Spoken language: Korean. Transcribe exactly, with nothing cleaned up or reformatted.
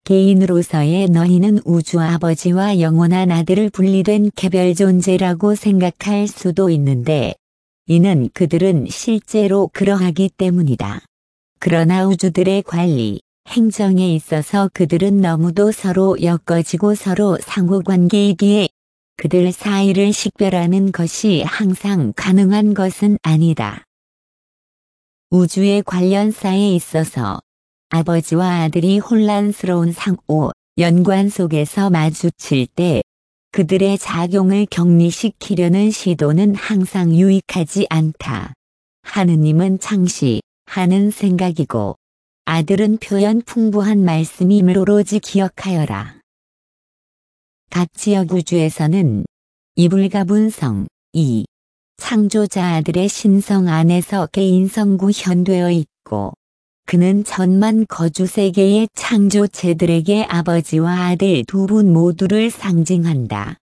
개인으로서의 너희는 우주 아버지와 영원한 아들을 분리된 개별 존재라고 생각할 수도 있는데, 이는 그들은 실제로 그러하기 때문이다. 그러나 우주들의 관리, 행정에 있어서 그들은 너무도 서로 엮어지고 서로 상호관계이기에 그들 사이를 식별하는 것이 항상 가능한 것은 아니다. 우주의 관련사에 있어서 아버지와 아들이 혼란스러운 상호, 연관 속에서 마주칠 때 그들의 작용을 격리시키려는 시도는 항상 유익하지 않다. 하느님은 창시하는 생각이고 아들은 표현 풍부한 말씀임을 오로지 기억하여라. 각 지역 우주에서는 이불가분성, 이 창조자 아들의 신성 안에서 개인성 구현되어 있고 그는 천만 거주세계의 창조체들에게 아버지와 아들 두 분 모두를 상징한다.